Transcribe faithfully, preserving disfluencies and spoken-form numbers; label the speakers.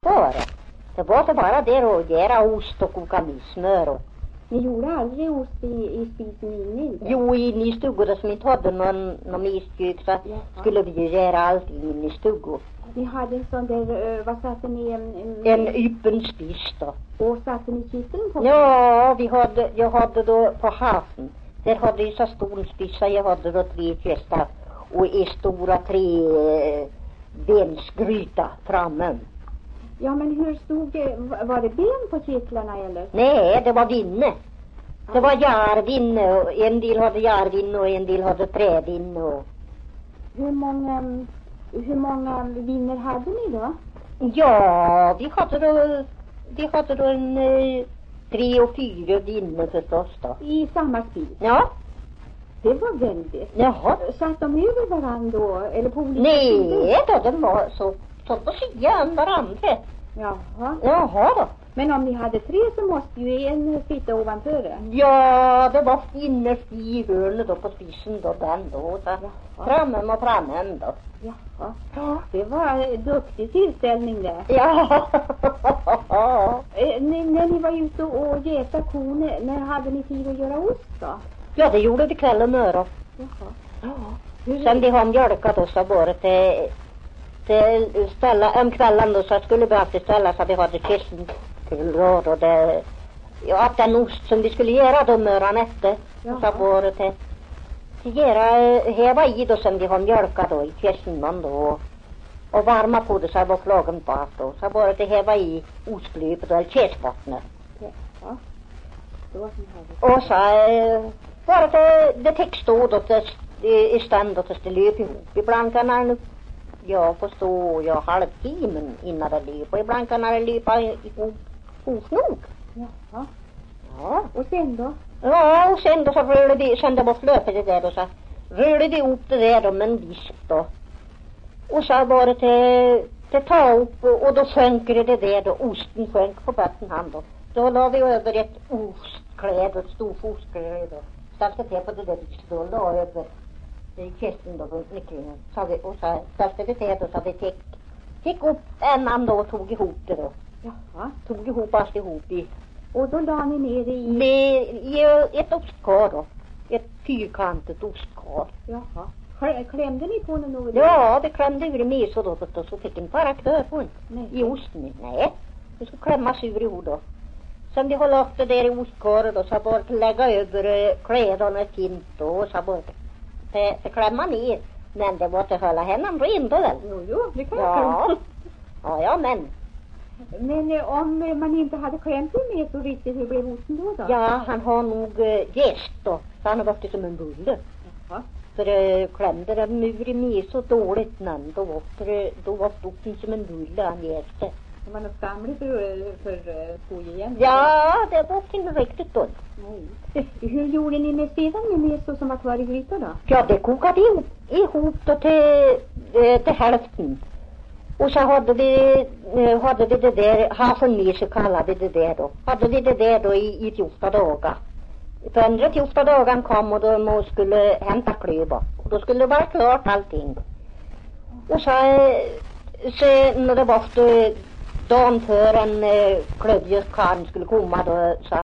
Speaker 1: Bara. Det var inte bara det att göra ost och koka med smör. Och...
Speaker 2: Ni gjorde aldrig ost i, i spisen inne? Inte?
Speaker 1: Jo, inne i stugor som inte hade någon, någon iskök så ja. Skulle vi ju göra allt inne i stugor.
Speaker 2: Ni hade en sån där, uh, vad satte ni? En, en,
Speaker 1: en öppen spis då.
Speaker 2: Och satte ni kitteln på?
Speaker 1: Ja, vi hade, jag hade då på hafen. Där hade jag så stor spisa, jag hade då tre kvästar och i stora tre eh, bensgryta framme.
Speaker 2: Ja, men hur stod det? Var det ben på kittlarna eller?
Speaker 1: Nej, det var vinne. Det var jarvinne och en del hade jarvinne och en del hade trävinne. Och...
Speaker 2: Hur många, hur många vinner hade ni då?
Speaker 1: Ja, vi hade då, vi hade då en eh, tre och fyra vinner förstås då.
Speaker 2: I samma spis?
Speaker 1: Ja.
Speaker 2: Det var väldigt.
Speaker 1: Jaha.
Speaker 2: Satt de över varandra då? Eller på olika
Speaker 1: Nej,
Speaker 2: sidor?
Speaker 1: då, de var så, så på sidan varandra.
Speaker 2: Jaha.
Speaker 1: Jaha då.
Speaker 2: Men om ni hade tre så måste ju en sitta ovanför den.
Speaker 1: Ja, det var innerst i hörnet då på spisen då, den då. Så framme och framme då.
Speaker 2: Jaha. Ja. Det var en duktig tillställning där.
Speaker 1: Ja.
Speaker 2: eh, när, när ni var ute och gäta kon, när hade ni tid att göra ost då?
Speaker 1: Ja, det gjorde vi kväll och morgon.
Speaker 2: Jaha.
Speaker 1: Ja. Sen de har mjölkat oss och bara till, till ställa, om kvällen då så skulle vi alltid ställa så vi hade kissen till råd och det, ja, att den ost som vi skulle göra då morgon efter. Ja. Så bara till, till göra, häva i då som de har mjölkat då i kissen då och varma på det så var klagen på att då. Så bara till häva i ostlöpet eller käsbottnet.
Speaker 2: Ja.
Speaker 1: Och så bara till det täcks då då i stand och det löp ihop. Ibland kan han jag förstår jag halvtimmen innan det löp och ibland kan han löpa ihop hos nog.
Speaker 2: Jaha.
Speaker 1: Ja.
Speaker 2: Och sen då?
Speaker 1: Ja, och sen då så rörde det, sen det var flöpet det där och så rörde det upp det där då med en visp då. Och så bara till, till ta upp och då sjönker det där då, osten sjönk på botten han då. Då la vi över ett ostkläd, ett stort ostkläd då. Ställde det på det där då, la över i kästen då på nyckeln. Så vi, och så ställde vi det då så vi fick, fick upp en annan då och tog ihop det då.
Speaker 2: Jaha.
Speaker 1: Tog ihop allt ihop i.
Speaker 2: Och då la ni ner det i?
Speaker 1: Med, i ett ostkar då. Ett fyrkantigt ostkar.
Speaker 2: Jaha. Klämde ni på den något?
Speaker 1: Ja, det klämde ur med så då, då så fick en bara knö på den. I osten. Nej, det skulle klämmas ur i ord då. Sen vi har lagt det där i ostkaret och så bara lägga över kläderna fint då och så bara det, det klämma ner. Men det var till att hålla henne ren då väl?
Speaker 2: Jo, jo, det kan
Speaker 1: ja.
Speaker 2: jag.
Speaker 1: Ja, ja, men.
Speaker 2: Men eh, om man inte hade klämt det med så riktigt, hur blev osten då då?
Speaker 1: Ja, han har nog äh, gäst då. Så han har varit som en bulle.
Speaker 2: Jaha.
Speaker 1: För äh, klämde det muren med så dåligt namn. Då var det, då var stoppen som en bulle han gäste.
Speaker 2: Det var något skamligt för, för uh, skogen?
Speaker 1: Ja, det var inte riktigt då.
Speaker 2: Nej. Hur gjorde ni med sedan med meso som var kvar i grytan då?
Speaker 1: Ja, det kokade ihop, ihop då till, äh, till hälften. Och så hade vi, äh, hade vi det där, haselmeso kallade vi det där då. Hade vi det där då i, i fjorton dagar. För andra fjorton dagen kom och då man skulle hämta klöva. Och då skulle det vara klart allting. Och så, så när det var dagen för en äh, klövjökarn skulle komma då så